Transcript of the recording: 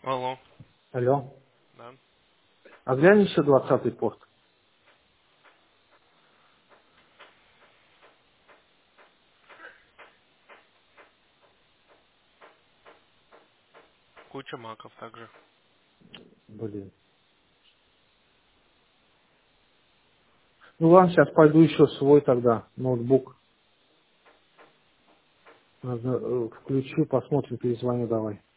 Алло. Алло. Да. А глянь еще 20-й пост. Куча маков также. Блин. Ну ладно, сейчас пойду еще свой тогда, ноутбук. Надо, включу, посмотрим, перезвоню давай.